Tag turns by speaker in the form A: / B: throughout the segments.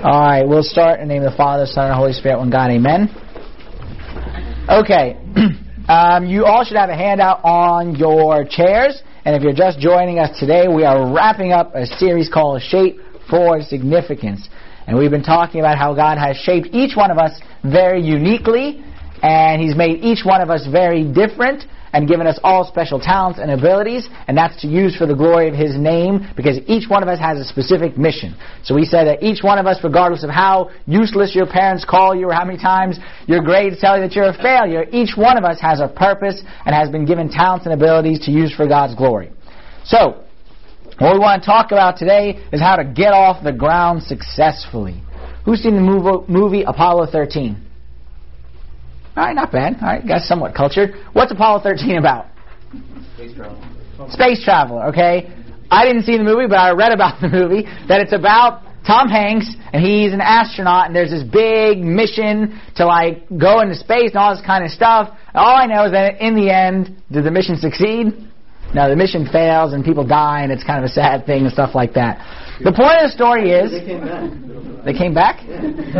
A: All right, we'll start in the name of the Father, Son, and Holy Spirit, one God, amen. Okay, you all should have a handout on your chairs, and if you're just joining us today, we are wrapping up a series called Shape for Significance. And we've been talking about how God has shaped each one of us very uniquely, and He's made each one of us very different, and given us all special talents and abilities, and that's to use for the glory of His name, because each one of us has a specific mission. So we said that each one of us, regardless of how useless your parents call you or how many times your grades tell you that you're a failure, each one of us has a purpose and has been given talents and abilities to use for God's glory. So, what we want to talk about today is how to get off the ground successfully. Who's seen the movie Apollo 13? All right, not bad. All right, guys, somewhat cultured. What's Apollo 13 about?
B: Space travel.
A: Space travel, okay? I didn't see the movie, but I read about the movie, that it's about Tom Hanks, and he's an astronaut, and there's this big mission to, go into space and all this kind of stuff. All I know is that in the end, did the mission succeed? No, the mission fails, and people die, and it's kind of a sad thing and stuff like that. The point of the story is...
B: They came back.
A: They came back?
B: Yeah.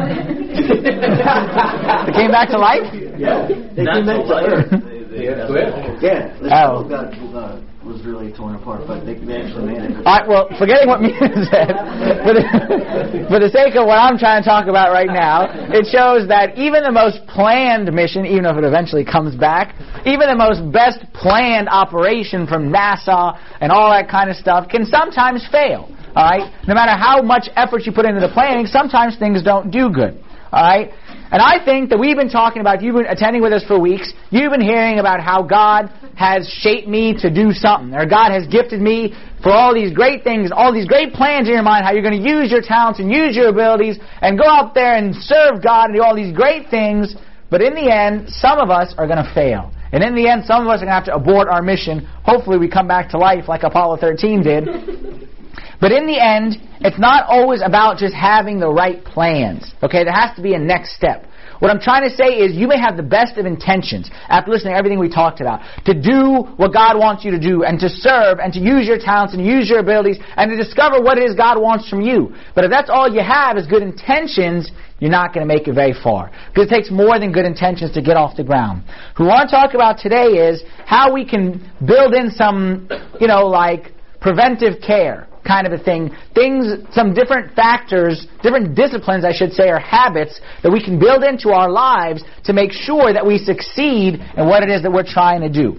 A: They came back to life?
B: Yeah. They came back to Earth. Yeah. God was really torn apart, but they actually made it.
A: All right, well, forgetting what Mina said, for the sake of what I'm trying to talk about right now, it shows that even the most planned mission, even if it eventually comes back, even the most best planned operation from NASA and all that kind of stuff can sometimes fail. All right? No matter how much effort you put into the planning, sometimes things don't do good. All right? And I think that we've been talking about, you've been attending with us for weeks, you've been hearing about how God has shaped me to do something, or God has gifted me for all these great things, all these great plans in your mind, how you're going to use your talents and use your abilities and go out there and serve God and do all these great things, but in the end, some of us are going to fail. And in the end, some of us are going to have to abort our mission. Hopefully we come back to life like Apollo 13 did. But in the end, it's not always about just having the right plans. Okay, there has to be a next step. What I'm trying to say is you may have the best of intentions after listening to everything we talked about to do what God wants you to do and to serve and to use your talents and use your abilities and to discover what it is God wants from you. But if that's all you have is good intentions, you're not going to make it very far. Because it takes more than good intentions to get off the ground. What we want to talk about today is how we can build in some, preventive care kind of a thing. Some different factors, different disciplines, I should say, or habits that we can build into our lives to make sure that we succeed in what it is that we're trying to do.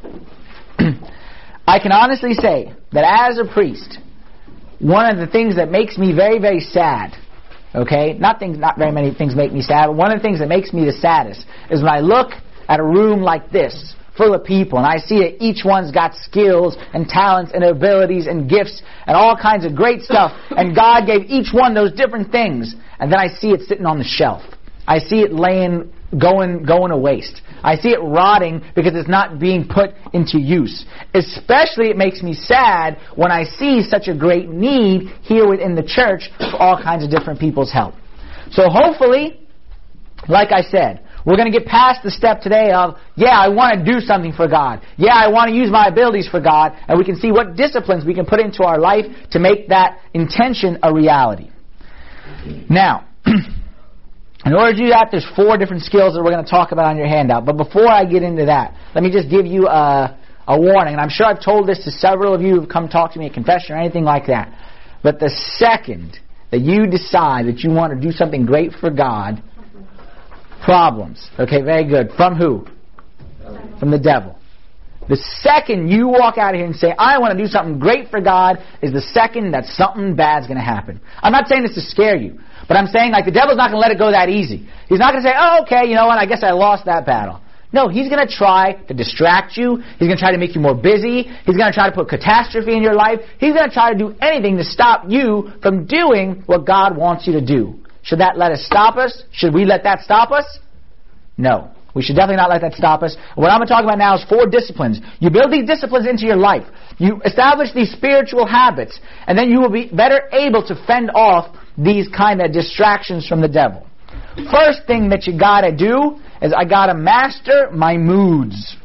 A: I can honestly say that as a priest, one of the things that makes me very, very sad, okay, not very many things make me sad, but one of the things that makes me the saddest is when I look at a room like this, full of people, and I see that each one's got skills and talents and abilities and gifts and all kinds of great stuff, and God gave each one those different things, and then I see it sitting on the shelf. I see it going to waste. I see it rotting because it's not being put into use. Especially it makes me sad when I see such a great need here within the church for all kinds of different people's help. So hopefully, like I said, we're going to get past the step today of, I want to do something for God. I want to use my abilities for God. And we can see what disciplines we can put into our life to make that intention a reality. Now, in order to do that, there's 4 different skills that we're going to talk about on your handout. But before I get into that, let me just give you a warning. And I'm sure I've told this to several of you who've come talk to me at confession or anything like that. But the second that you decide that you want to do something great for God, problems. Okay, very good. From who? From the devil. The second you walk out of here and say, I want to do something great for God, is the second that something bad's going to happen. I'm not saying this to scare you, but I'm saying the devil's not going to let it go that easy. He's not going to say, okay, you know what, I guess I lost that battle. No, he's going to try to distract you. He's going to try to make you more busy. He's going to try to put catastrophe in your life. He's going to try to do anything to stop you from doing what God wants you to do. Should that let us stop us? Should we let that stop us? No. We should definitely not let that stop us. What I'm going to talk about now is 4 disciplines. You build these disciplines into your life. You establish these spiritual habits, and then you will be better able to fend off these kind of distractions from the devil. First thing that you got to do is I got to master my moods.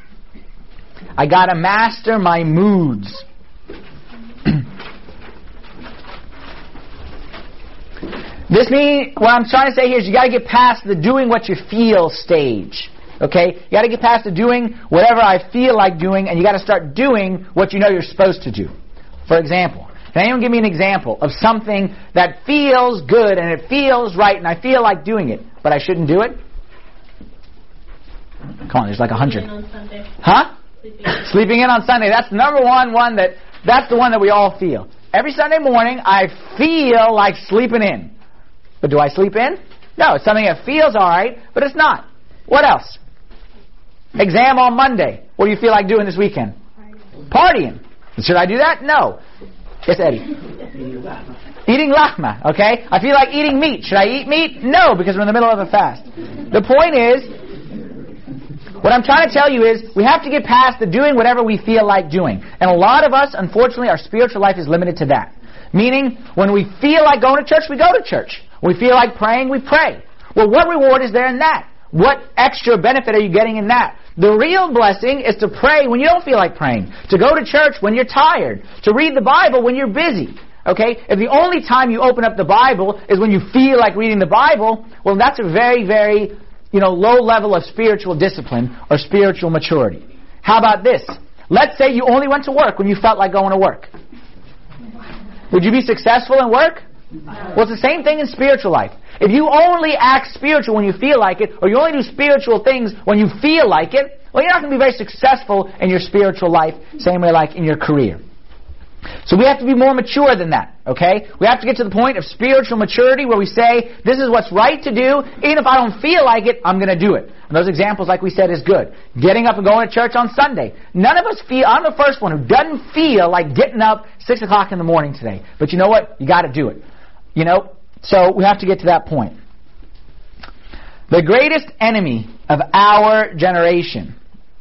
A: I got to master my moods. This means, what I'm trying to say here is you got to get past the doing what you feel stage. Okay? You got to get past the doing whatever I feel like doing, and you got to start doing what you know you're supposed to do. For example, can anyone give me an example of something that feels good and it feels right and I feel like doing it, but I shouldn't do it? Come on, there's like 100.
C: Sleeping in on Sunday.
A: Huh? Sleeping in on Sunday. That's the number one that's the one that we all feel. Every Sunday morning, I feel like sleeping in. But do I sleep in? No, it's something that feels all right, but it's not. What else? Exam on Monday. What do you feel like doing this weekend? Partying. Should I do that? No. Yes, Eddie. Eating lahma. Okay? I feel like eating meat. Should I eat meat? No, because we're in the middle of a fast. The point is, what I'm trying to tell you is, we have to get past the doing whatever we feel like doing. And a lot of us, unfortunately, our spiritual life is limited to that. Meaning, when we feel like going to church, we go to church. When we feel like praying, we pray. Well, what reward is there in that? What extra benefit are you getting in that? The real blessing is to pray when you don't feel like praying. To go to church when you're tired. To read the Bible when you're busy. Okay? If the only time you open up the Bible is when you feel like reading the Bible, well, that's a very, very, low level of spiritual discipline or spiritual maturity. How about this? Let's say you only went to work when you felt like going to work. Would you be successful in work? Well, it's the same thing in spiritual life. If you only act spiritual when you feel like it, or you only do spiritual things when you feel like it, well, you're not going to be very successful in your spiritual life, same way like in your career. So we have to be more mature than that, okay? We have to get to the point of spiritual maturity where we say, this is what's right to do, even if I don't feel like it, I'm going to do it. And those examples, like we said, is good. Getting up and going to church on Sunday. None of us feel, I'm the first one who doesn't feel like getting up 6 o'clock in the morning today. But you know what? You got to do it. So we have to get to that point. The greatest enemy of our generation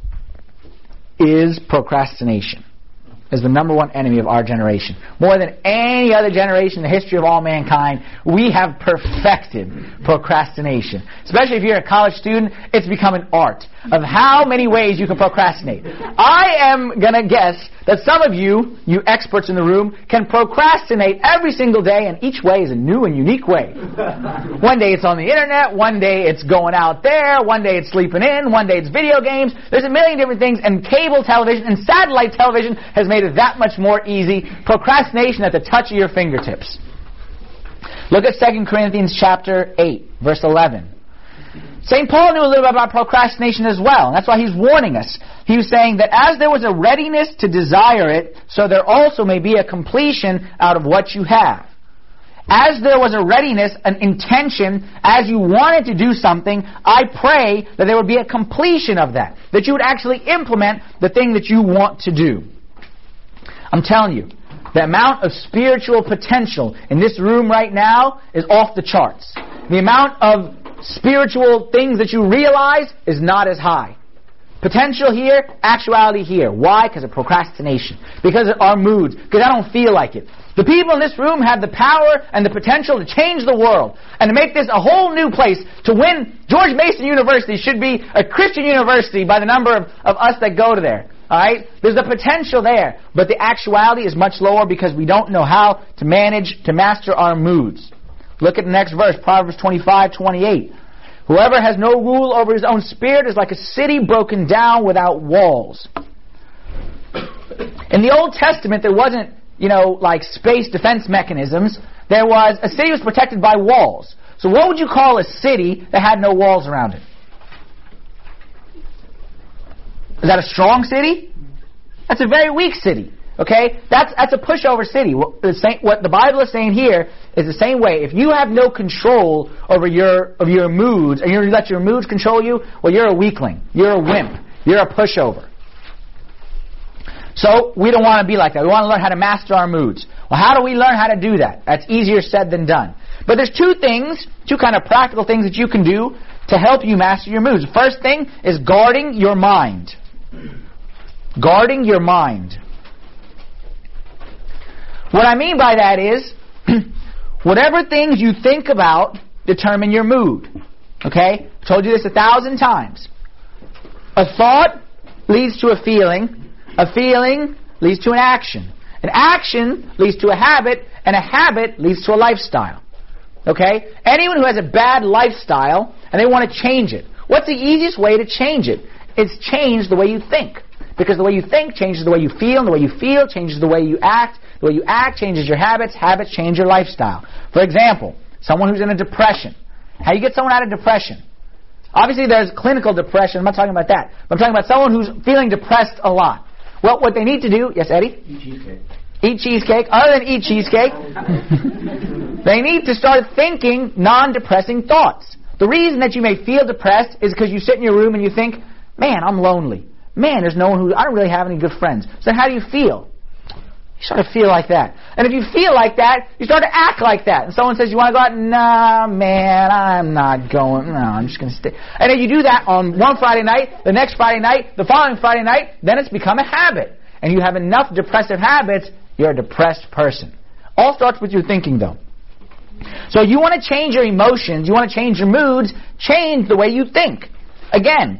A: is procrastination. Is the number one enemy of our generation. More than any other generation in the history of all mankind, we have perfected procrastination. Especially if you're a college student, it's become an art of how many ways you can procrastinate. I am going to guess that some of you experts in the room, can procrastinate every single day, and each way is a new and unique way. One day it's on the internet, one day it's going out there, one day it's sleeping in, one day it's video games. There's a million different things, and cable television and satellite television has made it that much more easy. Procrastination at the touch of your fingertips. Look at 2 Corinthians chapter 8, verse 11. St. Paul knew a little bit about procrastination as well, and that's why he's warning us. He was saying that as there was a readiness to desire it, so there also may be a completion out of what you have. As there was a readiness, an intention, as you wanted to do something, I pray that there would be a completion of that. That you would actually implement the thing that you want to do. I'm telling you, the amount of spiritual potential in this room right now is off the charts. The amount of spiritual things that you realize is not as high. Potential here, actuality here. Why? Because of procrastination. Because of our moods. Because I don't feel like it. The people in this room have the power and the potential to change the world and to make this a whole new place. To win, George Mason University should be a Christian university by the number of us that go to there. Alright? There's the potential there. But the actuality is much lower because we don't know how to manage, to master our moods. Look at the next verse, Proverbs 25:28. Whoever has no rule over his own spirit is like a city broken down without walls. In the Old Testament, there wasn't, like space defense mechanisms. There was, a city was protected by walls. So what would you call a city that had no walls around it? Is that a strong city? That's a very weak city. Okay? That's a pushover city. What the Bible is saying here is the same way. If you have no control over your moods, and you let your moods control you, well, you're a weakling. You're a wimp. You're a pushover. So, we don't want to be like that. We want to learn how to master our moods. Well, how do we learn how to do that? That's easier said than done. But there's two kind of practical things that you can do to help you master your moods. The first thing is guarding your mind. Guarding your mind. What I mean by that is, whatever things you think about determine your mood. Okay? I've told you this 1,000 times. A thought leads to a feeling. A feeling leads to an action leads to a habit, and a habit leads to a lifestyle. Okay? Anyone who has a bad lifestyle and they want to change it. What's the easiest way to change it? It's change the way you think. Because the way you think changes the way you feel, and the way you feel changes the way you act. The way you act changes your habits. Habits change your lifestyle. For example, someone who's in a depression. How do you get someone out of depression? Obviously, there's clinical depression. I'm not talking about that. But I'm talking about someone who's feeling depressed a lot. Well, what they need to do... Yes, Eddie?
B: Eat cheesecake.
A: Eat cheesecake. Other than eat cheesecake, they need to start thinking non-depressing thoughts. The reason that you may feel depressed is because you sit in your room and you think, man, I'm lonely. Man, there's no one I don't really have any good friends. So how do you feel? You start to feel like that. And if you feel like that, you start to act like that. And someone says, you want to go out? Nah, man, I'm not going. No, I'm just going to stay. And if you do that on one Friday night, the next Friday night, the following Friday night, then it's become a habit. And you have enough depressive habits, you're a depressed person. All starts with your thinking, though. So you want to change your emotions, you want to change your moods, change the way you think. Again,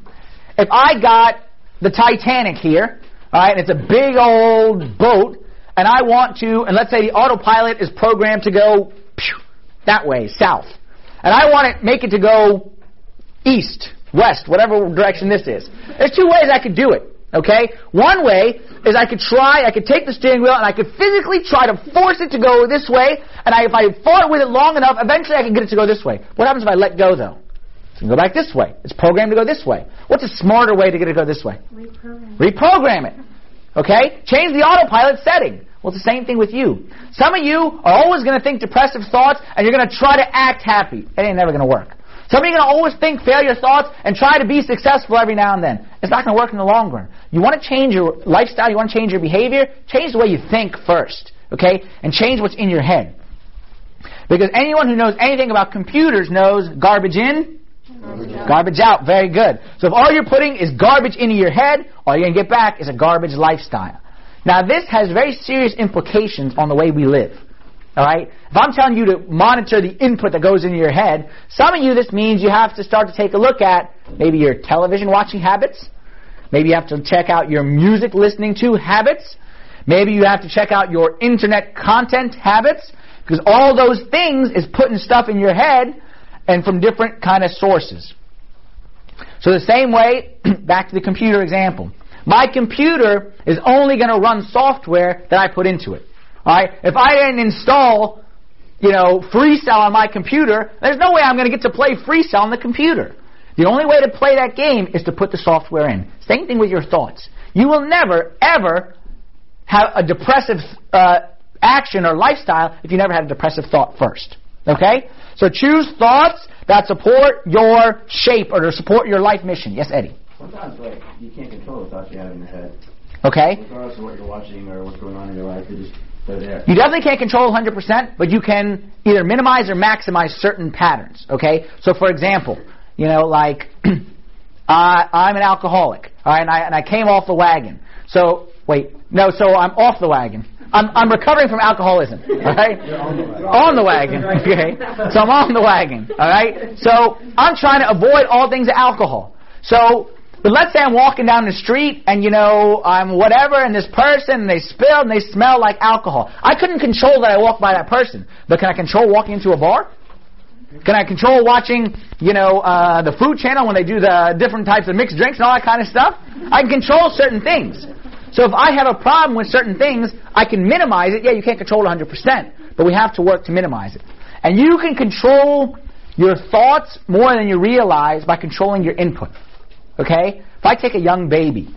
A: if I got the Titanic here, all right, and it's a big old boat, and I want to, and let's say the autopilot is programmed to go that way, south, and I want to make it to go east, west, whatever direction this is. There's two ways I could do it, okay? One way is I could take the steering wheel and I could physically try to force it to go this way, and if I fought with it long enough, eventually I could get it to go this way. What happens if I let go, though? It's going to go back this way. It's programmed to go this way. What's a smarter way to get it to go this way? Reprogram it. Okay? Change the autopilot setting. Well, it's the same thing with you. Some of you are always going to think depressive thoughts, and you're going to try to act happy. It ain't never going to work. Some of you are going to always think failure thoughts and try to be successful every now and then. It's not going to work in the long run. You want to change your lifestyle, you want to change your behavior, change the way you think first. Okay? And change what's in your head. Because anyone who knows anything about computers knows garbage in, garbage out. Very good. So if all you're putting is garbage into your head, all you're going to get back is a garbage lifestyle. Now this has very serious implications on the way we live. Alright? If I'm telling you to monitor the input that goes into your head, some of you this means you have to start to take a look at maybe your television watching habits. Maybe you have to check out your music listening to habits. Maybe you have to check out your internet content habits. Because all those things is putting stuff in your head and from different kind of sources. So the same way, back to the computer example. My computer is only going to run software that I put into it. All right? If I didn't install, Freecell on my computer, there's no way I'm going to get to play Freecell on the computer. The only way to play that game is to put the software in. Same thing with your thoughts. You will never, ever have a depressive action or lifestyle if you never had a depressive thought first. Okay? So choose thoughts that support your shape or to support your life mission. Yes, Eddie?
B: Sometimes you can't control the thoughts you have in your head.
A: Okay.
B: Regardless of what you're watching or what's going on in your life, they're there.
A: You definitely can't control 100%, but you can either minimize or maximize certain patterns. Okay? So for example, I'm an alcoholic. All right, and I came off the wagon. So I'm off the wagon. I'm recovering from alcoholism, all right? On the wagon, okay? So I'm on the wagon, all right? So I'm trying to avoid all things alcohol. So, but let's say I'm walking down the street and, I'm whatever, and this person, and they spill, and they smell like alcohol. I couldn't control that I walked by that person, but can I control walking into a bar? Can I control watching, the Food Channel when they do the different types of mixed drinks and all that kind of stuff? I can control certain things. So if I have a problem with certain things, I can minimize it. Yeah, you can't control it 100%, but we have to work to minimize it. And you can control your thoughts more than you realize by controlling your input. Okay? If I take a young baby,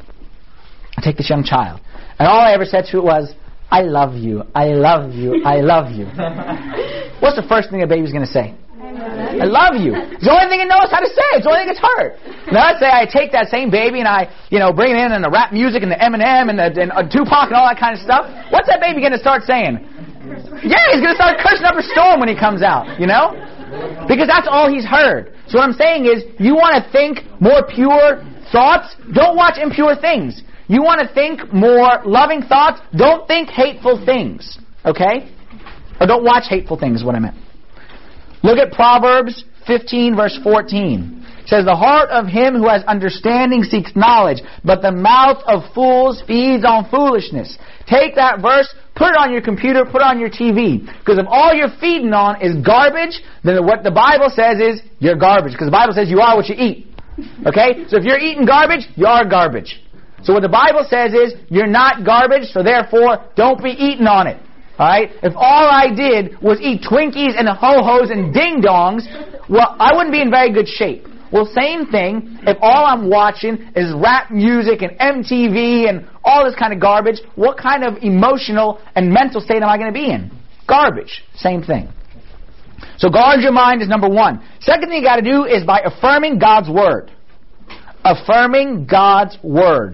A: I take this young child, and all I ever said to it was, I love you, I love you, I love you. What's the first thing a baby's going to say? I love you. It's the only thing it knows how to say. It's the only thing it's heard. Now let's say I take that same baby and I, bring it in and the rap music and the Eminem and Tupac and all that kind of stuff. What's that baby going to start saying? Yeah, he's going to start cursing up a storm when he comes out, Because that's all he's heard. So what I'm saying is, you want to think more pure thoughts, don't watch impure things. You want to think more loving thoughts, don't think hateful things. Okay? Or don't watch hateful things is what I meant. Look at Proverbs 15, verse 14. It says, the heart of him who has understanding seeks knowledge, but the mouth of fools feeds on foolishness. Take that verse, put it on your computer, put it on your TV. Because if all you're feeding on is garbage, then what the Bible says is, you're garbage. Because the Bible says you are what you eat. Okay? So if you're eating garbage, you are garbage. So what the Bible says is, you're not garbage, so therefore, don't be eating on it. Alright? If all I did was eat Twinkies and ho-hos and ding-dongs, well, I wouldn't be in very good shape. Well, same thing, if all I'm watching is rap music and MTV and all this kind of garbage, what kind of emotional and mental state am I going to be in? Garbage. Same thing. So guard your mind is number one. Second thing you got to do is by affirming God's Word. Affirming God's Word.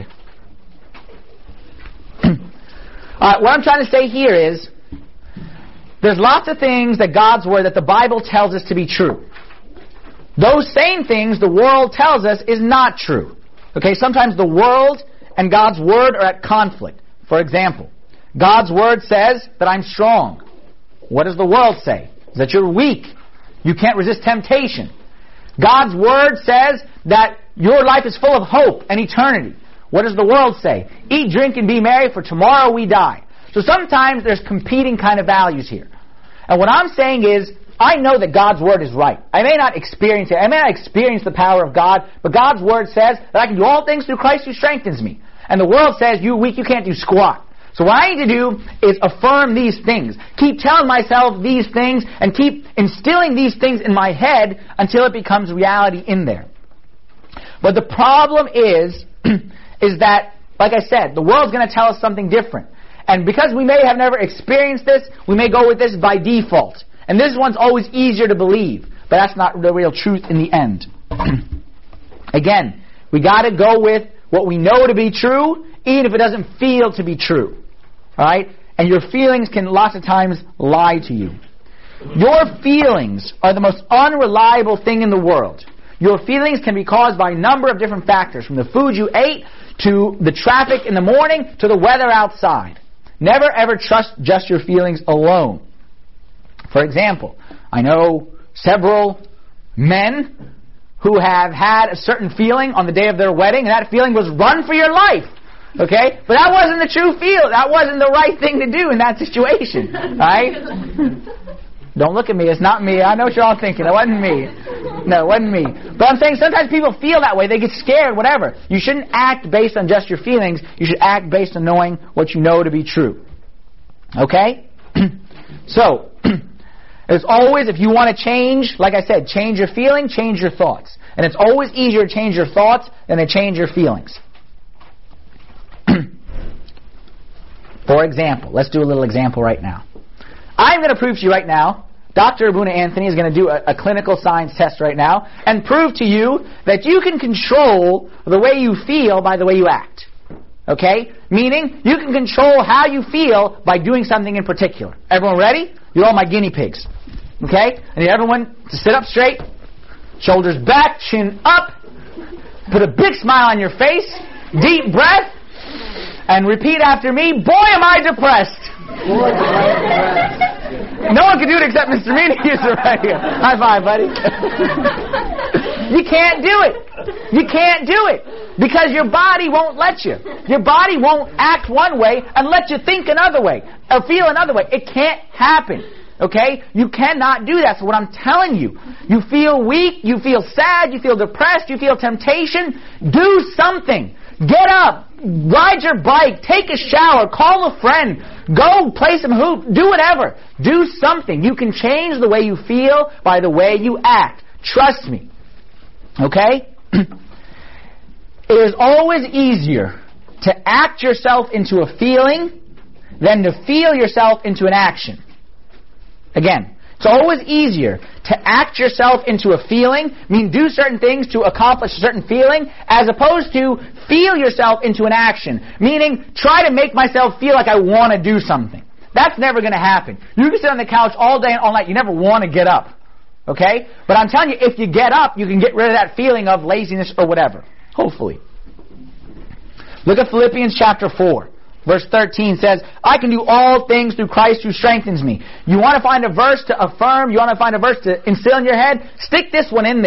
A: What I'm trying to say here is, there's lots of things that God's Word, that the Bible tells us to be true. Those same things the world tells us is not true. Okay, sometimes the world and God's Word are at conflict. For example, God's Word says that I'm strong. What does the world say? That you're weak. You can't resist temptation. God's Word says that your life is full of hope and eternity. What does the world say? Eat, drink, and be merry, for tomorrow we die. So sometimes there's competing kind of values here. And what I'm saying is, I know that God's Word is right. I may not experience it. I may not experience the power of God, but God's Word says that I can do all things through Christ who strengthens me. And the world says, you're weak, you can't do squat. So what I need to do is affirm these things. Keep telling myself these things and keep instilling these things in my head until it becomes reality in there. But the problem is that, like I said, the world's going to tell us something different. And because we may have never experienced this, we may go with this by default. And this one's always easier to believe. But that's not the real truth in the end. Again, we got to go with what we know to be true, even if it doesn't feel to be true. Alright? And your feelings can lots of times lie to you. Your feelings are the most unreliable thing in the world. Your feelings can be caused by a number of different factors, from the food you ate, to the traffic in the morning, to the weather outside. Never ever trust just your feelings alone. For example, I know several men who have had a certain feeling on the day of their wedding, and that feeling was run for your life. Okay? But that wasn't the true feel. That wasn't the right thing to do in that situation. Right? Don't look at me. It's not me. I know what you're all thinking. It wasn't me. No, it wasn't me. But I'm saying sometimes people feel that way. They get scared, whatever. You shouldn't act based on just your feelings. You should act based on knowing what you know to be true. Okay? So, it's always, if you want to change, like I said, change your feeling, change your thoughts. And it's always easier to change your thoughts than to change your feelings. For example, let's do a little example right now. I'm going to prove to you right now, Dr. Abuna Anthony is going to do a clinical science test right now and prove to you that you can control the way you feel by the way you act. Okay? Meaning, you can control how you feel by doing something in particular. Everyone ready? You're all my guinea pigs. Okay? I need everyone to sit up straight, shoulders back, chin up, put a big smile on your face, deep breath, and repeat after me, boy am I depressed. No one can do it except Mr. Meanies right here. High five, buddy. You can't do it. You can't do it. Because your body won't let you. Your body won't act one way and let you think another way. Or feel another way. It can't happen. Okay? You cannot do that. So what I'm telling you, you feel weak, you feel sad, you feel depressed, you feel temptation, do something. Get up, ride your bike, take a shower, call a friend, go play some hoop, do whatever. Do something. You can change the way you feel by the way you act. Trust me. Okay? It is always easier to act yourself into a feeling than to feel yourself into an action. Again, it's always easier to act yourself into a feeling, mean do certain things to accomplish a certain feeling, as opposed to feel yourself into an action, meaning try to make myself feel like I want to do something. That's never going to happen. You can sit on the couch all day and all night, you never want to get up. Okay? But I'm telling you, if you get up, you can get rid of that feeling of laziness or whatever. Hopefully. Look at Philippians chapter 4. Verse 13 says, I can do all things through Christ who strengthens me. You want to find a verse to affirm? You want to find a verse to instill in your head? Stick this one in there.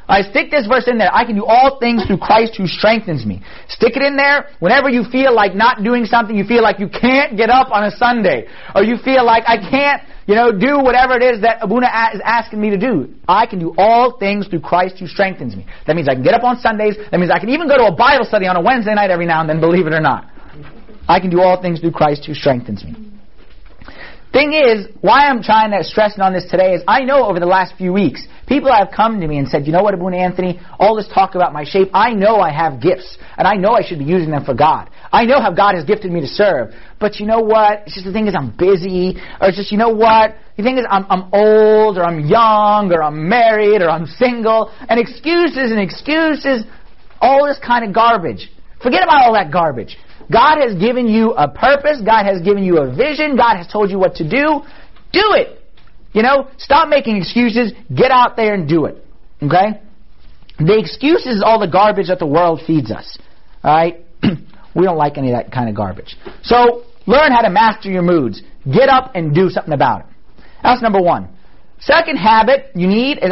A: I stick this verse in there. I can do all things through Christ who strengthens me. Stick it in there whenever you feel like not doing something. You feel like you can't get up on a Sunday. Or you feel like I can't, do whatever it is that Abuna is asking me to do. I can do all things through Christ who strengthens me. That means I can get up on Sundays. That means I can even go to a Bible study on a Wednesday night every now and then, believe it or not. I can do all things through Christ who strengthens me. Thing is, why I'm trying to stress on this today is I know over the last few weeks, people have come to me and said, you know what, Abuna Anthony, all this talk about my shape, I know I have gifts, and I know I should be using them for God. I know how God has gifted me to serve. But you know what? It's just the thing is I'm busy, or it's just, you know what? The thing is I'm old, or I'm young, or I'm married, or I'm single, and excuses, all this kind of garbage. Forget about all that garbage. God has given you a purpose. God has given you a vision. God has told you what to do. Do it. Stop making excuses. Get out there and do it. Okay? The excuses is all the garbage that the world feeds us. Alright? We don't like any of that kind of garbage. So, learn how to master your moods. Get up and do something about it. That's number one. Second habit I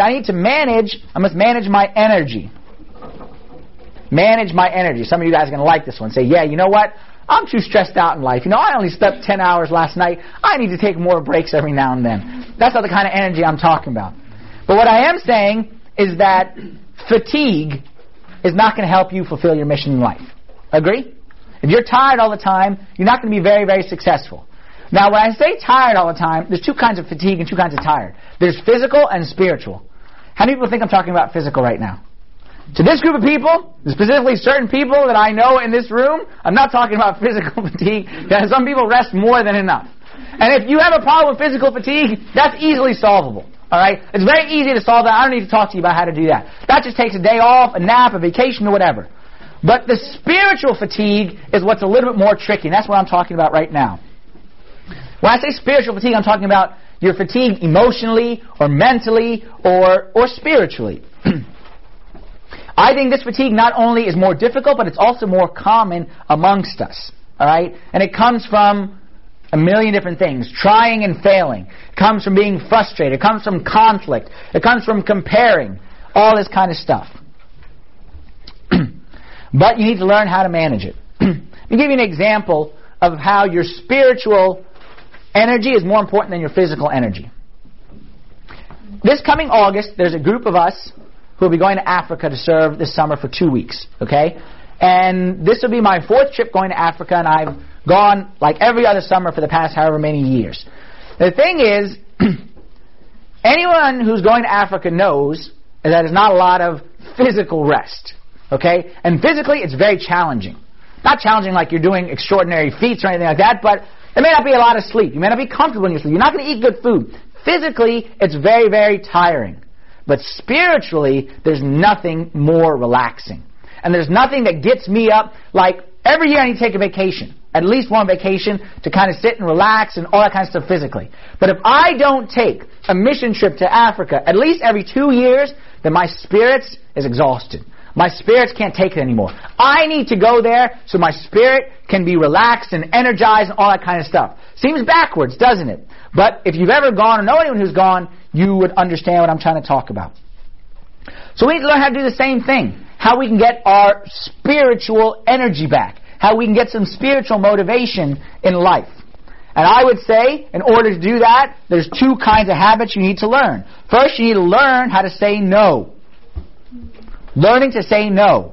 A: must manage my energy. Manage my energy. Some of you guys are going to like this one. Say, yeah, you know what? I'm too stressed out in life. I only slept 10 hours last night. I need to take more breaks every now and then. That's not the kind of energy I'm talking about. But what I am saying is that fatigue is not going to help you fulfill your mission in life. Agree? If you're tired all the time, you're not going to be very, very successful. Now, when I say tired all the time, there's two kinds of fatigue and two kinds of tired. There's physical and spiritual. How many people think I'm talking about physical right now? To this group of people, specifically certain people that I know in this room, I'm not talking about physical fatigue, because some people rest more than enough. And if you have a problem with physical fatigue, that's easily solvable. Alright? It's very easy to solve that. I don't need to talk to you about how to do that. That just takes a day off, a nap, a vacation, or whatever. But the spiritual fatigue is what's a little bit more tricky, and that's what I'm talking about right now. When I say spiritual fatigue, I'm talking about you're fatigued emotionally, or mentally, or spiritually. I think this fatigue not only is more difficult, but it's also more common amongst us. Alright? And it comes from a million different things. Trying and failing. It comes from being frustrated. It comes from conflict. It comes from comparing. All this kind of stuff. But you need to learn how to manage it. Let me give you an example of how your spiritual energy is more important than your physical energy. This coming August, there's a group of us who will be going to Africa to serve this summer for 2 weeks. Okay? And this will be my 4th trip going to Africa, and I've gone like every other summer for the past however many years. The thing is, anyone who's going to Africa knows that there's not a lot of physical rest. Okay? And physically, it's very challenging. Not challenging like you're doing extraordinary feats or anything like that, but there may not be a lot of sleep. You may not be comfortable in your sleep. You're not going to eat good food. Physically, it's very, very tiring. But spiritually, there's nothing more relaxing. And there's nothing that gets me up like every year I need to take a vacation. At least one vacation to kind of sit and relax and all that kind of stuff physically. But if I don't take a mission trip to Africa at least every 2 years, then my spirits is exhausted. My spirits can't take it anymore. I need to go there so my spirit can be relaxed and energized and all that kind of stuff. Seems backwards, doesn't it? But if you've ever gone or know anyone who's gone, you would understand what I'm trying to talk about. So we need to learn how to do the same thing. How we can get our spiritual energy back. How we can get some spiritual motivation in life. And I would say, in order to do that, there's 2 kinds of habits you need to learn. First, you need to learn how to say no. Learning to say no.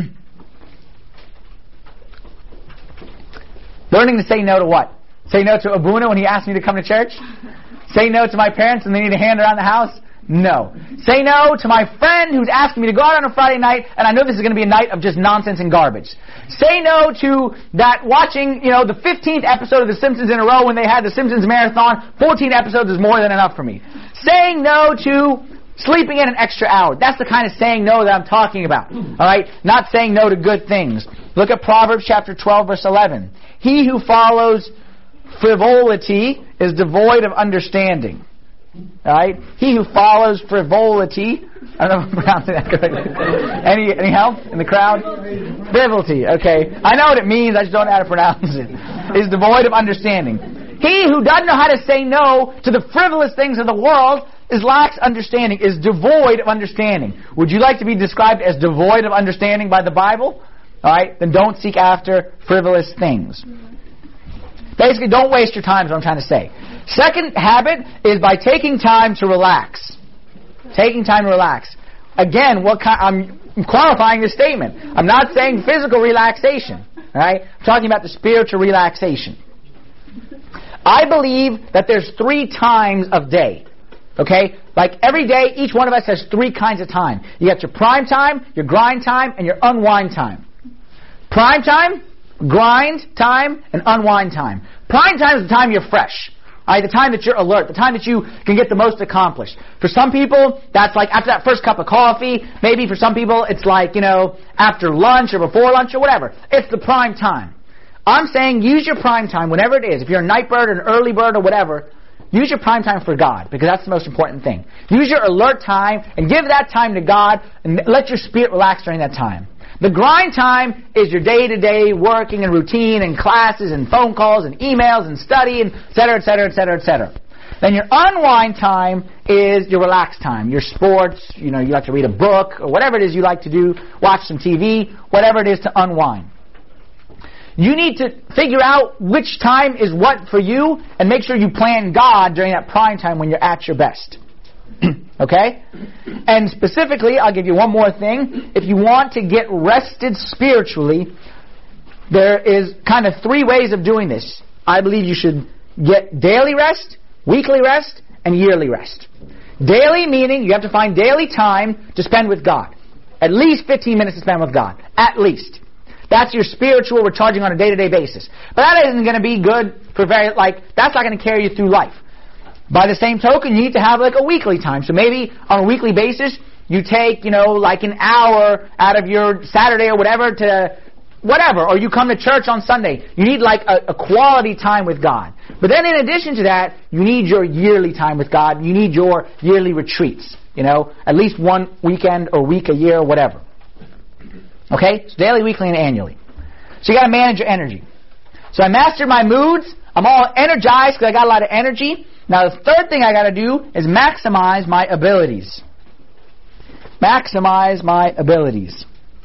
A: Learning to say no to what? Say no to Abuna when he asked me to come to church? Say no to my parents when they need a hand around the house? No. Say no to my friend who's asking me to go out on a Friday night, and I know this is going to be a night of just nonsense and garbage. Say no to that watching, the 15th episode of The Simpsons in a row when they had the Simpsons marathon. 14 episodes is more than enough for me. Saying no to sleeping in an extra hour. That's the kind of saying no that I'm talking about. Alright? Not saying no to good things. Look at Proverbs chapter 12, verse 11. He who follows frivolity is devoid of understanding. Alright? He who follows frivolity, I don't know if I'm pronouncing that correctly. Any help in the crowd? Frivolity, okay. I know what it means, I just don't know how to pronounce it. Is devoid of understanding. He who doesn't know how to say no to the frivolous things of the world is lacks understanding, is devoid of understanding. Would you like to be described as devoid of understanding by the Bible? All right, then don't seek after frivolous things. Basically, don't waste your time is what I'm trying to say. Second habit is by taking time to relax. Taking time to relax. Again, I'm qualifying this statement. I'm not saying physical relaxation. All right? I'm talking about the spiritual relaxation. I believe that there's 3 times of day. Okay? Like every day, each one of us has 3 kinds of time. You got your prime time, your grind time, and your unwind time. Prime time, grind time, and unwind time. Prime time is the time you're fresh. Right, the time that you're alert, the time that you can get the most accomplished. For some people, that's like after that first cup of coffee. Maybe for some people, it's like, after lunch or before lunch or whatever. It's the prime time. I'm saying use your prime time, whenever it is. If you're a night bird or an early bird or whatever, use your prime time for God, because that's the most important thing. Use your alert time and give that time to God and let your spirit relax during that time. The grind time is your day-to-day working and routine and classes and phone calls and emails and study and et cetera, et cetera, et cetera, et cetera. Then your unwind time is your relaxed time. Your sports, you like to read a book or whatever it is you like to do, watch some TV, whatever it is to unwind. You need to figure out which time is what for you and make sure you plan God during that prime time when you're at your best. Okay? And specifically, I'll give you one more thing. If you want to get rested spiritually, there is kind of 3 ways of doing this. I believe you should get daily rest, weekly rest, and yearly rest. Daily meaning you have to find daily time to spend with God. At least 15 minutes to spend with God. At least. That's your spiritual recharging on a day-to-day basis. But that isn't going to be good for that's not going to carry you through life. By the same token, you need to have a weekly time. So maybe on a weekly basis, you take, an hour out of your Saturday or whatever to whatever, or you come to church on Sunday. You need a quality time with God. But then in addition to that, you need your yearly time with God. You need your yearly retreats, at least one weekend or week a year or whatever. Okay? So daily, weekly, and annually. So you got to manage your energy. So I mastered my moods. I'm all energized because I got a lot of energy. Now the third thing I got to do is maximize my abilities. Maximize my abilities.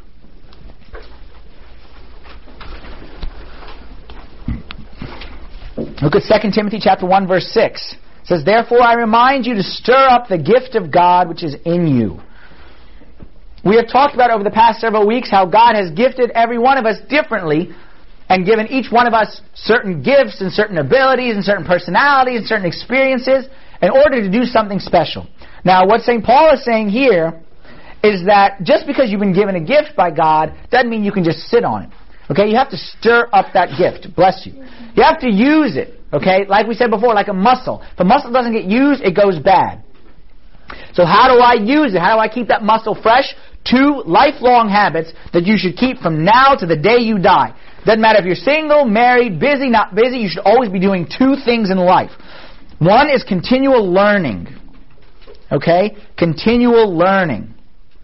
A: Look at 2 Timothy chapter 1 verse 6. It says, "Therefore I remind you to stir up the gift of God which is in you." We have talked about over the past several weeks how God has gifted every one of us differently and given each one of us certain gifts and certain abilities and certain personalities and certain experiences in order to do something special. Now, what St. Paul is saying here is that just because you've been given a gift by God doesn't mean you can just sit on it. Okay, you have to stir up that gift. Bless you. You have to use it. Okay, like we said before, like a muscle. If a muscle doesn't get used, it goes bad. So how do I use it? How do I keep that muscle fresh? 2 lifelong habits that you should keep from now to the day you die. Doesn't matter if you're single, married, busy, not busy, you should always be doing 2 things in life. One is continual learning. Okay? Continual learning.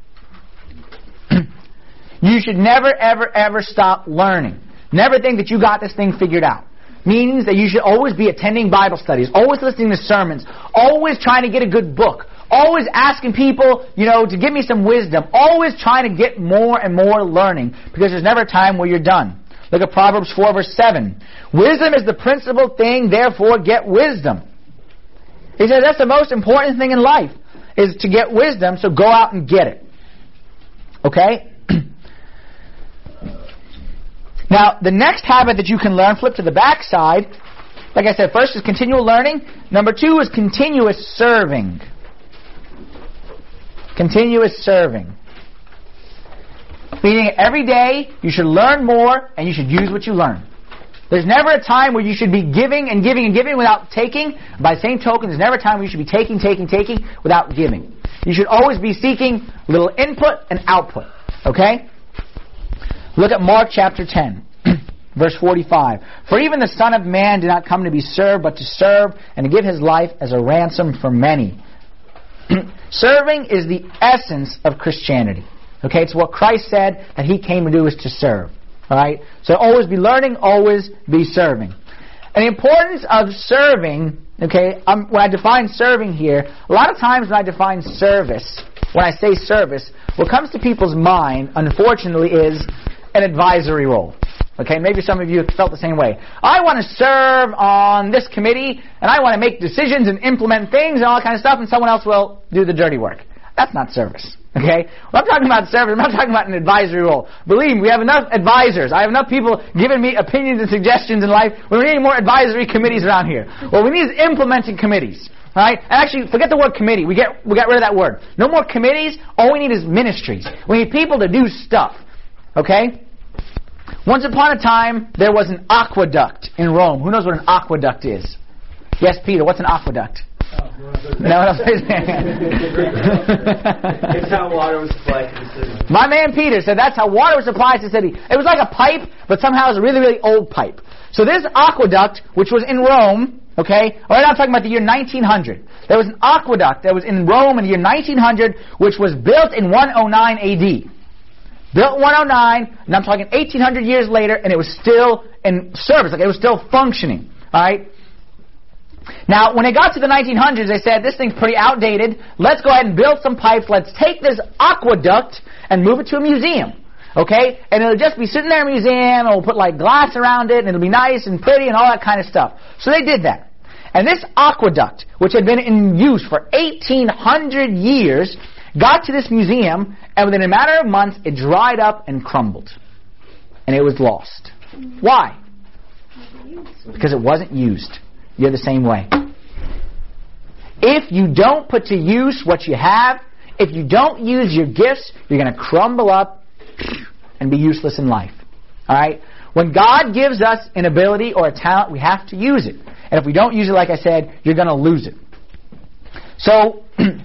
A: You should never, ever, ever stop learning. Never think that you got this thing figured out. Means that you should always be attending Bible studies, always listening to sermons, always trying to get a good book, always asking people, to give me some wisdom, always trying to get more and more learning, because there's never a time where you're done. Look at Proverbs 4 verse 7. "Wisdom is the principal thing, therefore get wisdom." He says that's the most important thing in life, is to get wisdom, so go out and get it. Okay? Now, the next habit that you can learn, flip to the back side, like I said, first is continual learning. Number 2 is continuous serving. Continuous serving. Meaning every day you should learn more and you should use what you learn. There's never a time where you should be giving and giving and giving without taking. By the same token, there's never a time where you should be taking without giving. You should always be seeking little input and output. Okay? Look at Mark chapter 10, verse 45. "For even the Son of Man did not come to be served, but to serve and to give his life as a ransom for many." Serving is the essence of Christianity. Okay, it's what Christ said that He came to do is to serve. All right, so always be learning, always be serving. And the importance of serving Okay, when I define serving here, a lot of times when I define service, when I say service, what comes to people's mind, unfortunately, is an advisory role. Okay, maybe some of you have felt the same way. I want to serve on this committee, and I want to make decisions and implement things and all that kind of stuff, and someone else will do the dirty work. That's not service. Okay? When I'm talking about service, I'm not talking about an advisory role. Believe me, we have enough advisors. I have enough people giving me opinions and suggestions in life. We don't need any more advisory committees around here. What we need is implementing committees. Right? And actually, forget the word committee. We got rid of that word. No more committees. All we need is ministries. We need people to do stuff. Okay? Once upon a time, there was an aqueduct in Rome. Who knows what an aqueduct is? Yes, Peter, what's an aqueduct? No one else is
B: It's how water was supplied to the city.
A: My man Peter said that's how water was supplied to the city. It was like a pipe, but somehow it was a really, really old pipe. So this aqueduct, which was in Rome, okay, right now I'm talking about the year 1900. There was an aqueduct that was in Rome in the year 1900, which was built in 109 AD. Built in 109, and I'm talking 1800 years later, and it was still in service, like it was still functioning. All right. Now, when it got to the 1900s, they said, this thing's pretty outdated. Let's go ahead and build some pipes. Let's take this aqueduct and move it to a museum. Okay? And it'll just be sitting there in a museum, and we'll put like glass around it, and it'll be nice and pretty and all that kind of stuff. So they did that. And this aqueduct, which had been in use for 1800 years, got to this museum, and within a matter of months, it dried up and crumbled. And it was lost. Why? Because it wasn't used. You're the same way. If you don't put to use what you have, if you don't use your gifts, you're going to crumble up and be useless in life. Alright? When God gives us an ability or a talent, we have to use it. And if we don't use it, like I said, you're going to lose it. So,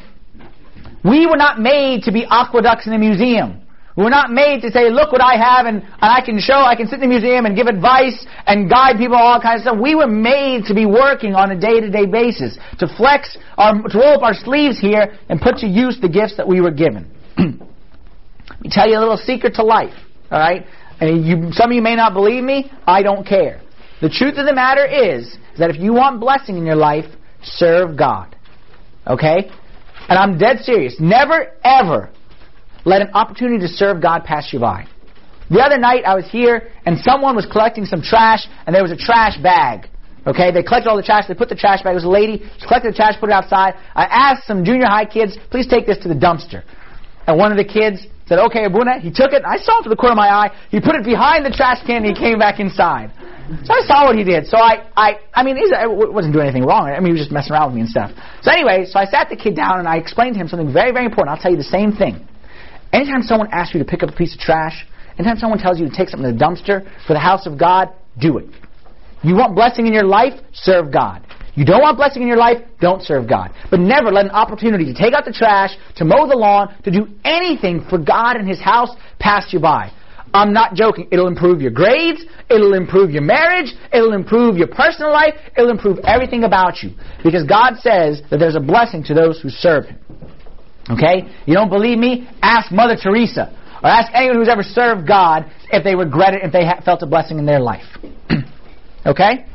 A: we were not made to be aqueducts in a museum. We were not made to say, look what I have, and I can sit in the museum and give advice and guide people, all kinds of stuff. We were made to be working on a day-to-day basis, to to roll up our sleeves here and put to use the gifts that we were given. Let me tell you a little secret to life, all right? And some of you may not believe me. I don't care. The truth of the matter is that if you want blessing in your life, serve God. Okay? And I'm dead serious. Never, ever let an opportunity to serve God pass you by. The other night I was here and someone was collecting some trash and there was a trash bag. Okay, they collected all the trash, they put the trash bag, it was a lady, she collected the trash, put it outside. I asked some junior high kids, please take this to the dumpster. And one of the kids said, okay, Abuna, he took it, I saw it through the corner of my eye, he put it behind the trash can and he came back inside. So I saw what he did. So I mean, he wasn't doing anything wrong. I mean, he was just messing around with me and stuff. So anyway, so I sat the kid down and I explained to him something very, very important. I'll tell you the same thing. Anytime someone asks you to pick up a piece of trash, anytime someone tells you to take something to the dumpster for the house of God, do it. You want blessing in your life? Serve God. You don't want blessing in your life? Don't serve God. But never let an opportunity to take out the trash, to mow the lawn, to do anything for God and His house pass you by. I'm not joking. It'll improve your grades. It'll improve your marriage. It'll improve your personal life. It'll improve everything about you. Because God says that there's a blessing to those who serve Him. Okay? You don't believe me? Ask Mother Teresa. Or ask anyone who's ever served God if they regret it, if they felt a blessing in their life. Okay?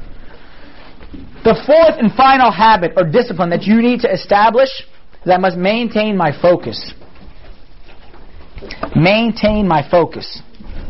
A: The fourth and final habit or discipline that you need to establish is I must maintain my focus. Maintain my focus.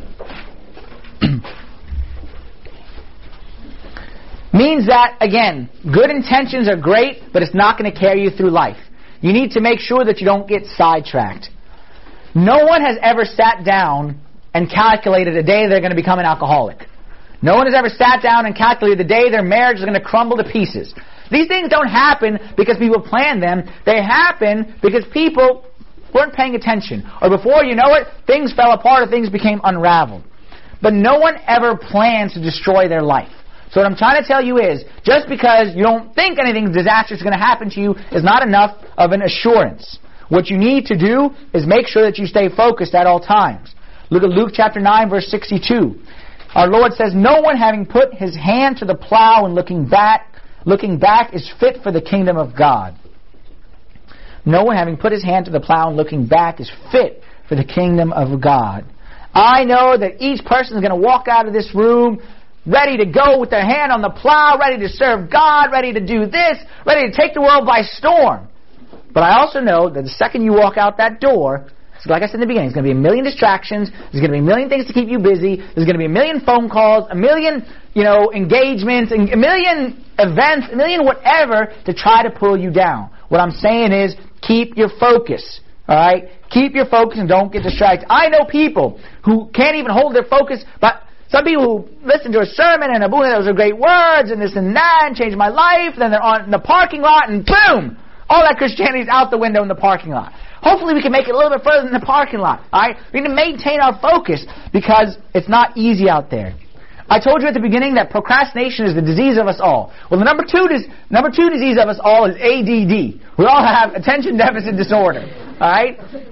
A: Means that, again, good intentions are great, but it's not going to carry you through life. You need to make sure that you don't get sidetracked. No one has ever sat down and calculated a day they're going to become an alcoholic. No one has ever sat down and calculated the day their marriage is going to crumble to pieces. These things don't happen because people plan them. They happen because people weren't paying attention. Or before you know it, things fell apart or things became unraveled. But no one ever plans to destroy their life. So what I'm trying to tell you is, just because you don't think anything disastrous is going to happen to you is not enough of an assurance. What you need to do is make sure that you stay focused at all times. Look at Luke chapter 9, verse 62. Our Lord says, no one having put his hand to the plow and looking back is fit for the kingdom of God. No one having put his hand to the plow and looking back is fit for the kingdom of God. I know that each person is going to walk out of this room ready to go with their hand on the plow, ready to serve God, ready to do this, ready to take the world by storm. But I also know that the second you walk out that door, like I said in the beginning, there's going to be a million distractions, there's going to be a million things to keep you busy, there's going to be a million phone calls, a million, engagements, and a million events, a million whatever to try to pull you down. What I'm saying is, keep your focus. Alright? Keep your focus and don't get distracted. I know people who can't even hold their focus, but some people who listen to a sermon and Abuna, those are great words, and this and that, and changed my life, and then they're in the parking lot, and boom! All that Christianity is out the window in the parking lot. Hopefully we can make it a little bit further than the parking lot. Alright? We need to maintain our focus because it's not easy out there. I told you at the beginning that procrastination is the disease of us all. Well, the number two disease of us all is ADD. We all have attention deficit disorder. Alright?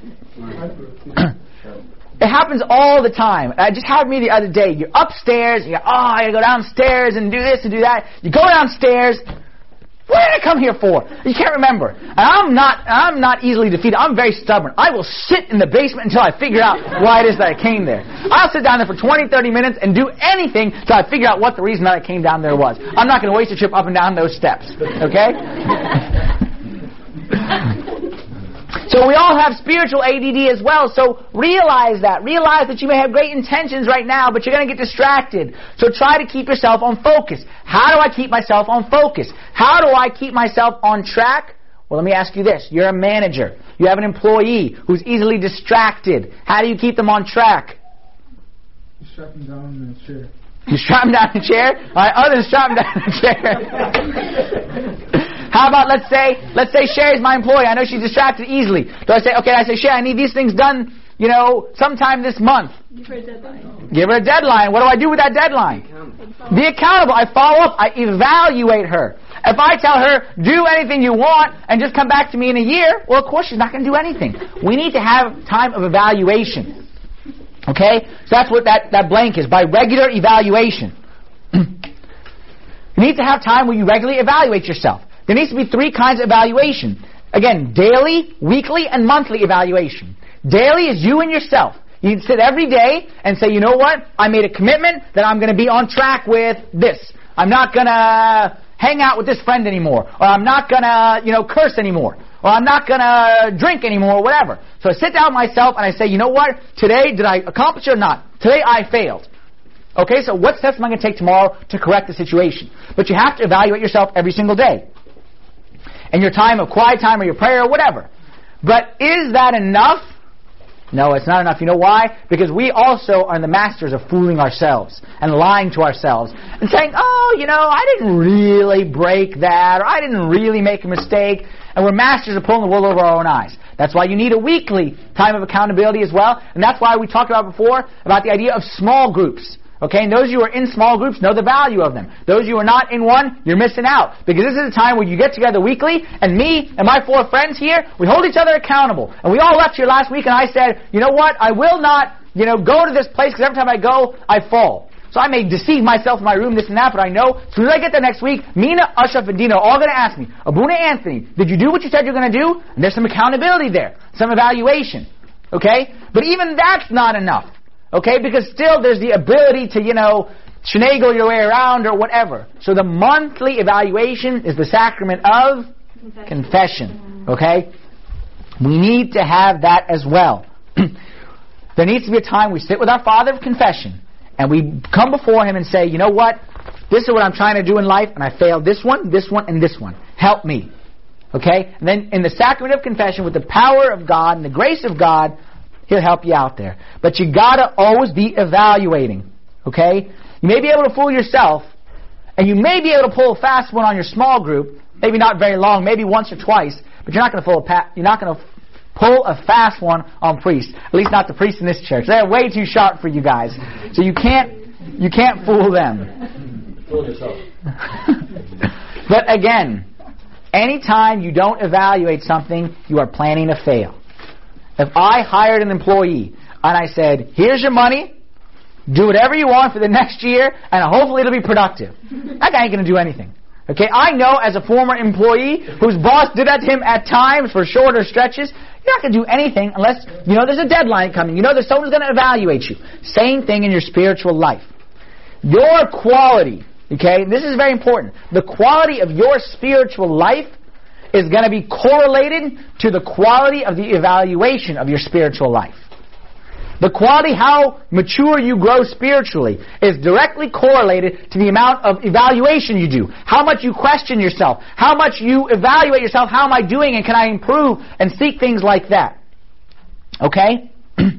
A: It happens all the time. It just happened to me the other day. You're upstairs, I gotta go downstairs and do this and do that. You go downstairs. What did I come here for? You can't remember. And I'm not easily defeated. I'm very stubborn. I will sit in the basement until I figure out why it is that I came there. I'll sit down there for 20, 30 minutes and do anything until I figure out what the reason that I came down there was. I'm not going to waste a trip up and down those steps. Okay? So we all have spiritual ADD as well, so realize that. Realize that you may have great intentions right now, but you're going to get distracted. So try to keep yourself on focus. How do I keep myself on focus? How do I keep myself on track? Well, let me ask you this. You're a manager. You have an employee who's easily distracted. How do you keep them on track?
C: You strap them down in the chair.
A: You strap them down in the chair? All right, other than strap them down in the chair. How about, let's say Sherry's my employee. I know she's distracted easily. Do I say, Sherry, I need these things done, sometime this month.
D: Give her a deadline.
A: Give her a deadline. What do I do with that deadline? Be accountable. I follow up. I evaluate her. If I tell her, do anything you want and just come back to me in a year, well, of course she's not going to do anything. We need to have time of evaluation. Okay? So that's what that blank is, by regular evaluation. You need to have time where you regularly evaluate yourself. There needs to be 3 kinds of evaluation. Again, daily, weekly, and monthly evaluation. Daily is you and yourself. You sit every day and say, you know what? I made a commitment that I'm going to be on track with this. I'm not going to hang out with this friend anymore. Or I'm not going to, curse anymore. Or I'm not going to drink anymore, or whatever. So I sit down with myself and I say, you know what? Today, did I accomplish it or not? Today, I failed. Okay, so what steps am I going to take tomorrow to correct the situation? But you have to evaluate yourself every single day. And your time of quiet time or your prayer or whatever. But is that enough? No, it's not enough. You know why? Because we also are the masters of fooling ourselves and lying to ourselves and saying, I didn't really break that, or I didn't really make a mistake. And we're masters of pulling the wool over our own eyes. That's why you need a weekly time of accountability as well. And that's why we talked about before about the idea of small groups. Okay, and those of you who are in small groups know the value of them. Those of you who are not in one, you're missing out. Because this is a time where you get together weekly, and me and my 4 friends here, we hold each other accountable. And we all left here last week, and I said, you know what, I will not, go to this place, because every time I go, I fall. So I may deceive myself in my room, this and that, but I know, as soon as I get there next week, Mina, Ashraf, and Dina are all going to ask me, Abuna Anthony, did you do what you said you're going to do? And there's some accountability there, some evaluation. Okay? But even that's not enough. Okay, because still there's the ability to, finagle your way around or whatever. So the monthly evaluation is the sacrament of confession. Okay? We need to have that as well. There needs to be a time we sit with our Father of confession and we come before Him and say, you know what? This is what I'm trying to do in life and I failed this one, and this one. Help me. Okay? And then in the sacrament of confession, with the power of God and the grace of God, He'll help you out there. But you gotta always be evaluating. Okay? You may be able to fool yourself, and you may be able to pull a fast one on your small group, maybe not very long, maybe once or twice, but you're not going to pull a fast one on priests. At least not the priests in this church. They're way too sharp for you guys. So you can't fool them.
E: Fool yourself.
A: But again, anytime you don't evaluate something, you are planning to fail. If I hired an employee and I said, here's your money, do whatever you want for the next year, and hopefully it'll be productive, that guy ain't going to do anything. Okay, I know as a former employee whose boss did that to him at times for shorter stretches, you're not going to do anything unless there's a deadline coming. There's someone who's going to evaluate you. Same thing in your spiritual life. Your quality, okay, this is very important. The quality of your spiritual life is going to be correlated to the quality of the evaluation of your spiritual life. The quality, how mature you grow spiritually, is directly correlated to the amount of evaluation you do. How much you question yourself. How much you evaluate yourself. How am I doing and can I improve? And seek things like that. Okay?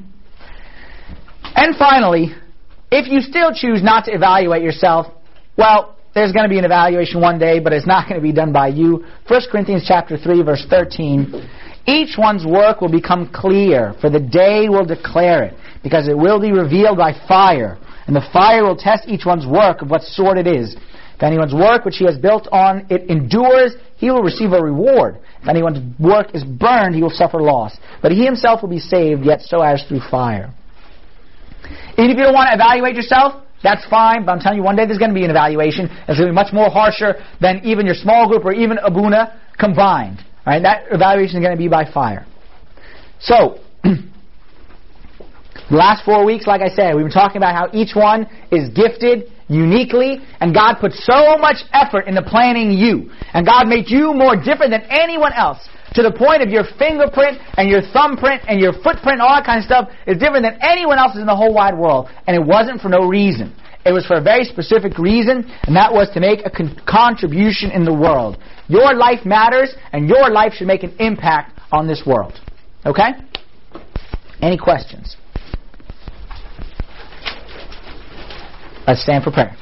A: And finally, if you still choose not to evaluate yourself, well, there's going to be an evaluation one day, but it's not going to be done by you. 1 Corinthians chapter 3, verse 13. Each one's work will become clear, for the day will declare it, because it will be revealed by fire, and the fire will test each one's work of what sort it is. If anyone's work which he has built on it endures, he will receive a reward. If anyone's work is burned, he will suffer loss. But he himself will be saved, yet so as through fire. Even if you don't want to evaluate yourself, that's fine, but I'm telling you, one day there's going to be an evaluation. It's going to be much more harsher than even your small group or even Abuna combined. Right? That evaluation is going to be by fire. So, the last 4 weeks, like I said, we've been talking about how each one is gifted uniquely, and God put so much effort into planning you. And God made you more different than anyone else, to the point of your fingerprint and your thumbprint and your footprint, all that kind of stuff is different than anyone else's in the whole wide world. And it wasn't for no reason. It was for a very specific reason, and that was to make a contribution in the world. Your life matters, and your life should make an impact on this world. Okay? Any questions? Let's stand for prayer.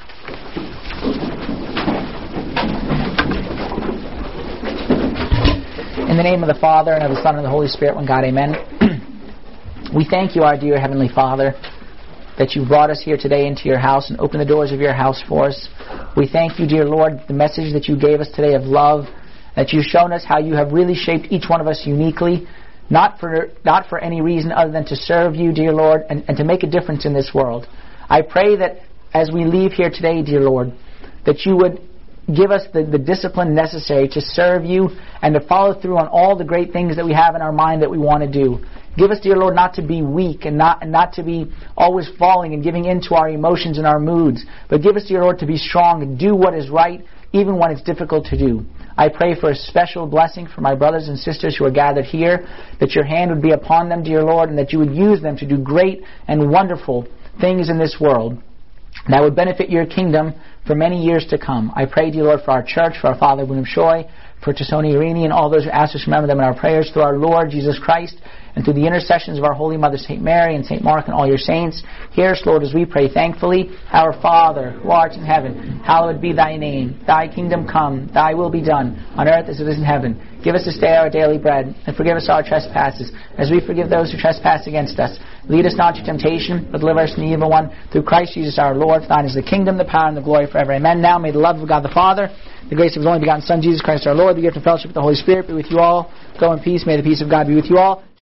A: In the name of the Father, and of the Son, and of the Holy Spirit, one God, amen. We thank you, our dear Heavenly Father, that you brought us here today into your house and opened the doors of your house for us. We thank you, dear Lord, the message that you gave us today of love, that you've shown us how you have really shaped each one of us uniquely, not for any reason other than to serve you, dear Lord, and to make a difference in this world. I pray that as we leave here today, dear Lord, that you would give us the discipline necessary to serve you and to follow through on all the great things that we have in our mind that we want to do. Give us, dear Lord, not to be weak and not to be always falling and giving in to our emotions and our moods, but give us, dear Lord, to be strong and do what is right even when it's difficult to do. I pray for a special blessing for my brothers and sisters who are gathered here, that your hand would be upon them, dear Lord, and that you would use them to do great and wonderful things in this world that would benefit your kingdom for many years to come. I pray, dear Lord, for our church, for our Father William Shoy, for Tasoni Irini, and all those who ask us to remember them in our prayers, through our Lord Jesus Christ, and through the intercessions of our Holy Mother St. Mary and St. Mark and all your saints. Hear us, Lord, as we pray thankfully. Our Father, who art in heaven, hallowed be thy name. Thy kingdom come, thy will be done, on earth as it is in heaven. Give us this day our daily bread, and forgive us our trespasses, as we forgive those who trespass against us. Lead us not to temptation, but deliver us from the evil one. Through Christ Jesus our Lord, for thine is the kingdom, the power, and the glory forever. Amen. Now may the love of God the Father, the grace of his only begotten Son, Jesus Christ our Lord, the gift and fellowship of the Holy Spirit be with you all. Go in peace. May the peace of God be with you all.